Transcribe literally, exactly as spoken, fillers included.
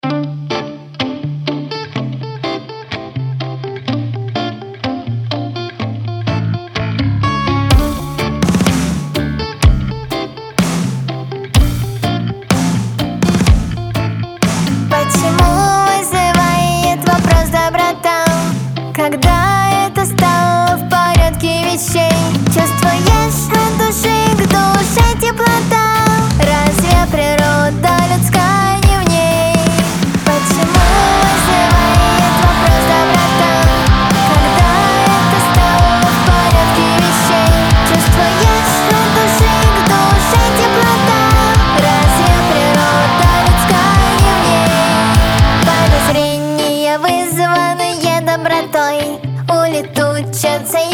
Когда это стало в порядке вещей? Чувствуешь от души к душе теплота? Разве природа людская не в ней? Почему вызывает вопрос доброта? Когда это стало в порядке вещей? Чувствуешь от души к душе теплота? Разве природа людская не в ней? Подозрения, вызванные добротой, улетучатся